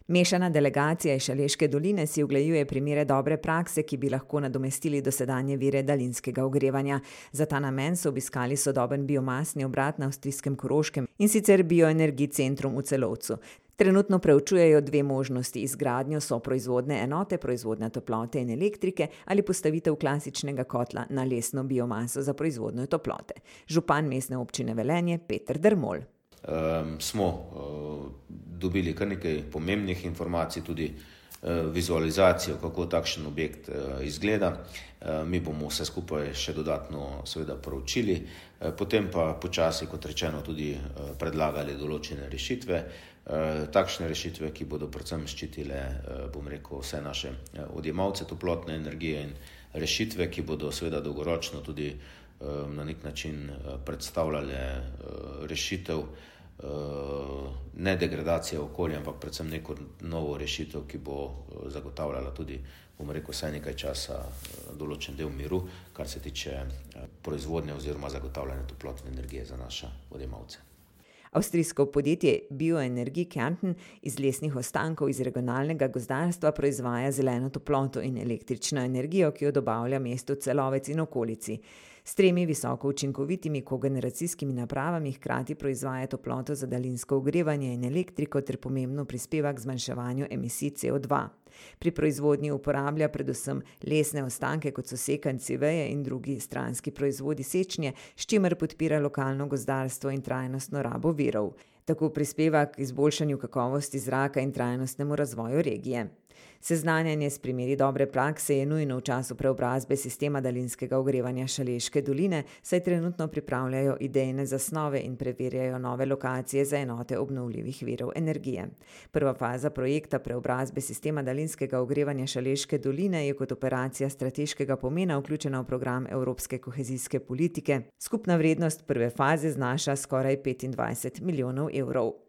Mešana delegacija iz Šaleške doline si oglejuje primere dobre prakse, ki bi lahko nadomestili dosedanje vire daljinskega ogrevanja. Za ta namen so obiskali sodoben biomasni obrat na avstrijskem Koroškem, in sicer Bioenergy Centrum v Celovcu. Trenutno preučujejo dve možnosti: izgradnjo soproizvodne enote, proizvodnja toplote in elektrike, ali postavitev klasičnega kotla na lesno biomaso za proizvodnjo toplote. Župan mestne občine Velenje Peter Dermol. Smo dobili kar nekaj pomembnih informacij, tudi vizualizacijo, kako takšen objekt izgleda. Mi bomo vse skupaj še dodatno seveda proučili, potem pa počasi, kot rečeno, tudi predlagali določene rešitve. Takšne rešitve, ki bodo predvsem ščitile, vse naše odjemalce toplotne energije, in rešitve, ki bodo seveda dolgoročno tudi na nek način predstavljale rešitev, ne degradacija okolja, ampak predvsem neko novo rešitev, ki bo zagotavljala tudi, vsaj nekaj časa določen del miru, kar se tiče proizvodnje oziroma zagotavljanja toplotne energije za naše odjemalce. Avstrijsko podjetje Bioenergy Kärnten iz lesnih ostankov iz regionalnega gozdarstva proizvaja zeleno toploto in električno energijo, ki jo dobavlja mestu Celovec in okolici. S 3 visoko učinkovitimi kogeneracijskimi napravami hkrati proizvaja toploto za daljinsko ogrevanje in elektriko ter pomembno prispeva k zmanjševanju emisij CO2. Pri proizvodnji uporablja predvsem lesne ostanke, kot so sekanci veje in drugi stranski proizvodi sečnje, s čimer podpira lokalno gozdarstvo in trajnostno rabo virov. Tako prispeva k izboljšanju kakovosti zraka in trajnostnemu razvoju regije. Seznanjanje s primeri dobre prakse je nujno v času preobrazbe sistema daljinskega ogrevanja Šaleške doline, saj trenutno pripravljajo idejne zasnove in preverjajo nove lokacije za enote obnovljivih virov energije. Prva faza projekta preobrazbe sistema daljinskega ogrevanja Šaleške doline je kot operacija strateškega pomena vključena v program Evropske kohezijske politike. Skupna vrednost prve faze znaša skoraj 25 milijonov evrov.